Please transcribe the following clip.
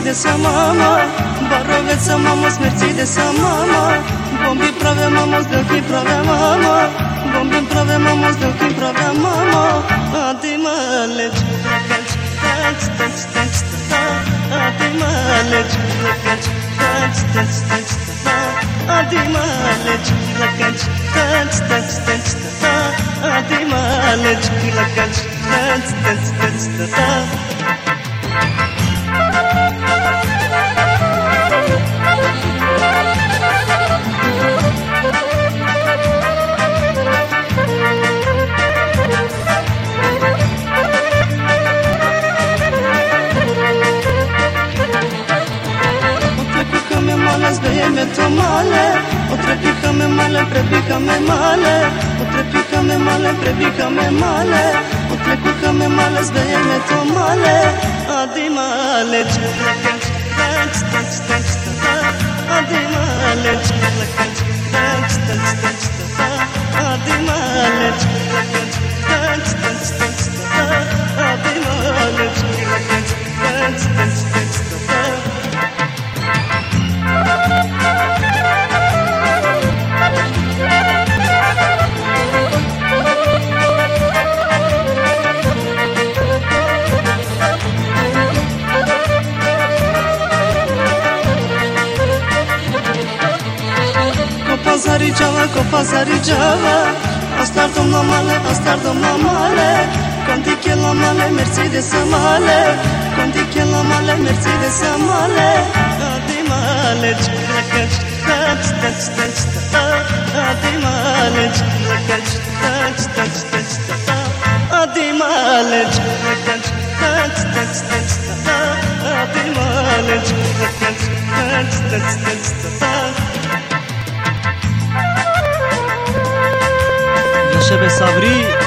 Mercedes mama, Baroveca mama s Mercedes mama, bombi prave mama s delki prave mama, bombi prave mama s delki prave mama. Adi male čurakanč, tanč, tanč, tanč, ta. Adi male čurakanč, tanč, tanč, tanč, ta. Adi male čurakanč, tanč, tanč, tanč, ta. Adi male čurakanč, tanč, tanč, tanč, ta. Zbejeme to male, otrepikame male, prepikame male, otrepikame male, prepikame male, otrepikame male, zbejeme to male. Adi male čurakanč, tanč, tanč, tanč, ta. Adi male čurakanč, tanč, tanč, tanč, ta. Adi male čurakanč, tanč, tanč, tanč, ta. Adi male čurakanč, tanč, tanč, tanč, ta. Copa Zariceava, astar domna male, condiche la male, Mercedes male, condiche la male, Mercedes male. Adi male čurakanč, tanč, tanč, tanč, ta. Adi male čurakanč, tanč, tanč, tanč, ta. Adi male čurakanč, tanč, tanč, tanč, ta. Adi male čurakanč, tanč, tanč, tanč, ta. شب صبری